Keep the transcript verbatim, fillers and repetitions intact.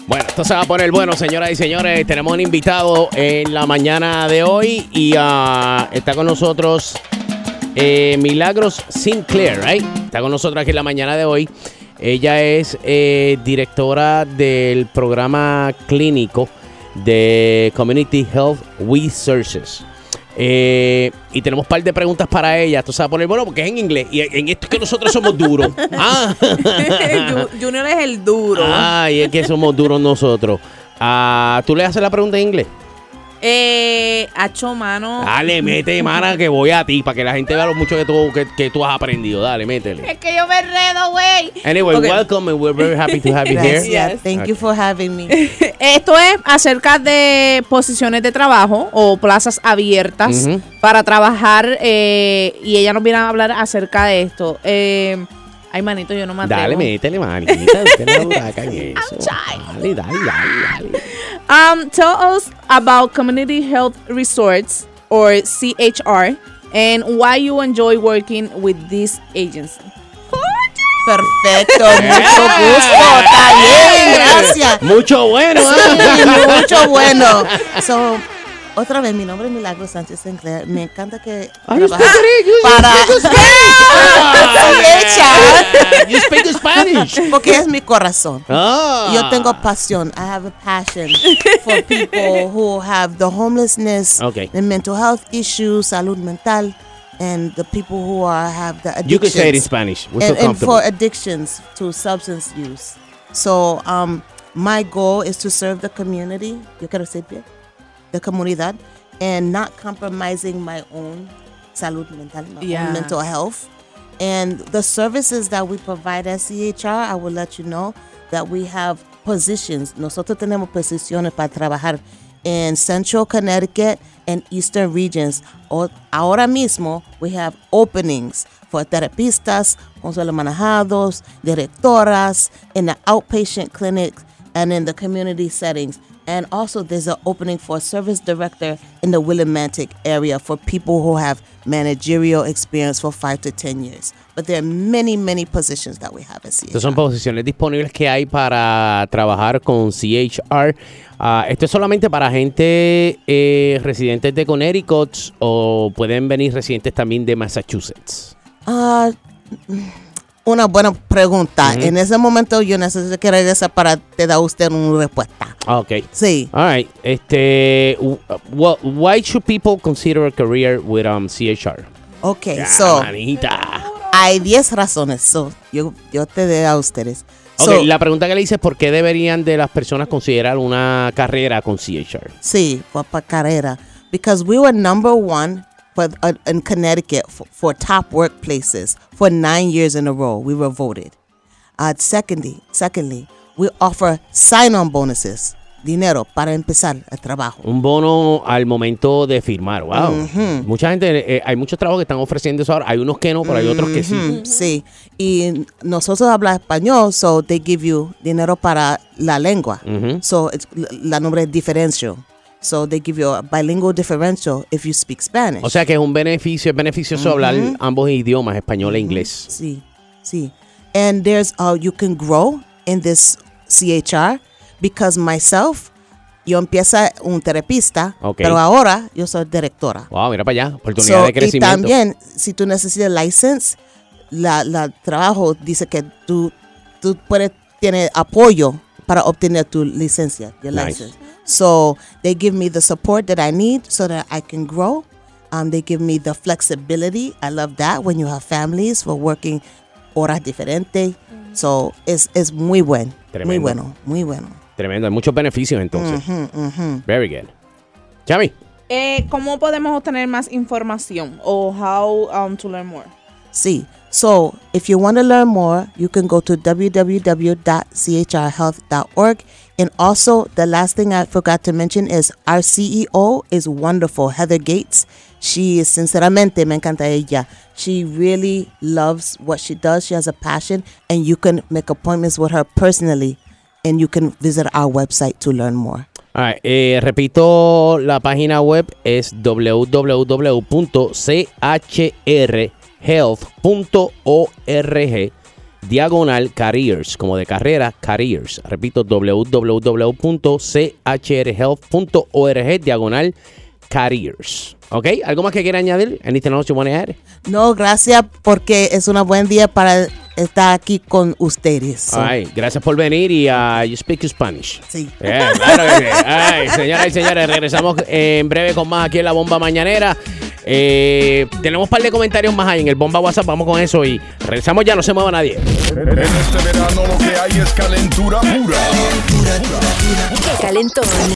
Bueno, esto se va a poner bueno, señoras y señores. Tenemos un invitado en la mañana de hoy y uh, está con nosotros eh, Milagros Sinclair, right? Está con nosotros aquí en la mañana de hoy. Ella es eh, directora del programa clínico de Community Health Resources. Eh, y tenemos un par de preguntas para ella. Esto se va a poner bueno porque es en inglés. Y en esto es que nosotros somos duros. Ah. Junior es el duro. Ay, es que somos duros nosotros. Ah, ¿tú le haces la pregunta en inglés? Eh, hacho, mano. Dale, mete, mana, que voy a ti, para que la gente vea lo mucho que tú, que, que tú has aprendido. Dale, métele. Es que yo me enredo, güey. Anyway, Okay. welcome and we're very happy to have you Gracias. here. Thank Okay. you for having me. Esto es acerca de posiciones de trabajo o plazas abiertas Ujú. para trabajar eh, y ella nos viene a hablar acerca de esto. Eh, ay, manito, yo no me atrevo. Dale, métele, manita. Usted no duraca en eso. Dale, dale, dale, dale. Um, tell us about Community Health Resorts, or C H R, and why you enjoy working with this agency. Perfecto, mucho gusto. Está bien, gracias. Mucho bueno, Sí, ¿eh? mucho bueno. So, otra vez, mi nombre es Milagro Sánchez Sinclair. Me encanta que Ay, you trabaja speak Greek, you para Ah, you speak Spanish. porque es mi corazón. Ah. Yo tengo pasión. I have a passion for people who have the homelessness, Okay. the mental health issues, salud mental, and the people who are have the addictions. You can say it in Spanish. We're so and, and comfortable. for addictions to substance use. So, um, my goal is to serve the community. Yo quiero ser bien, the comunidad, and not compromising my own salud mental, my Yeah. own mental health. And the services that we provide at C H R, I will let you know that we have positions. Nosotros tenemos posiciones para trabajar in Central Connecticut and Eastern regions. O, ahora mismo, we have openings for terapistas, consuelo manejados, directoras, in the outpatient clinics and in the community settings. And also there's an opening for a service director in the Willimantic area for people who have managerial experience for five to ten years. But there are many, many positions that we have at C H R. Estas son posiciones disponibles que hay para trabajar con C H R. Uh, ¿Esto es solamente para gente eh, residentes de Connecticut o pueden venir residentes también de Massachusetts? Ah, una buena pregunta. Ujú. En ese momento yo necesito que regrese para te dar usted una respuesta. Ah, ok. Sí. All right. Este, w- well, why should people consider a career with um, C H R? Ok, Ya, so manita. hay diez razones. So, yo, yo te doy a ustedes. Ok, So, la pregunta que le hice es ¿por qué deberían de las personas considerar una carrera con C H R? sí, fue para carrera. Because we were number one for, uh, in Connecticut for, for top workplaces for nine years in a row. We were voted. Uh, secondly, secondly, we offer sign-on bonuses, dinero para empezar el trabajo. Un bono al momento de firmar. Wow. Mucha gente, eh, hay muchos trabajos que están ofreciendo eso ahora. Hay unos que no, pero hay otros que sí. Mm, sí. Y nosotros hablamos español, so they give you dinero para la lengua. Ujú. So it's, la nombre es diferencial. So they give you a bilingual differential if you speak Spanish. O sea que es un beneficio, es beneficioso hablar ambos idiomas, español e inglés. Sí, sí. And there's uh you can grow in this C H R because myself, yo empieza un terapista, Ok. pero ahora yo soy directora. Wow, mira para allá, oportunidad So, de y crecimiento. también, si tú necesitas license, la, la trabajo dice que tú, tú puedes tener apoyo para obtener tu licencia, your Nice. license. So they give me the support that I need so that I can grow. Um, they give me the flexibility. I love that when you have families for working horas diferentes. So es es muy bueno, muy Tremendo. bueno, muy bueno. Tremendo, hay muchos beneficios entonces. Very good. Chami. Eh, ¿Cómo podemos obtener más información? O how um, to learn more? See, so if you want to learn more, you can go to w w w dot c h r health dot org. And also, the last thing I forgot to mention is our C E O is wonderful, Heather Gates. She is, sinceramente, me encanta ella. She really loves what she does. She has a passion, and you can make appointments with her personally, and you can visit our website to learn more. All right, eh, repito, la página web es w w w punto c h r health punto org. diagonal careers, como de carrera, careers. Repito, w w w punto c h r health punto org, diagonal careers. ¿Ok? ¿Algo más que quiera añadir? Anything else you want to add? No, gracias porque es un buen día para estar aquí con ustedes. So. Ay, gracias por venir y uh, you speak Spanish. Sí. Yeah, claro que sí. Ay, señoras y señores, regresamos en breve con más aquí en la Bomba Mañanera. Eh, tenemos un par de comentarios más ahí en el Bomba WhatsApp. Vamos con eso y regresamos ya. No se mueva nadie. En este verano lo que hay es calentura pura. ¡Qué calentón!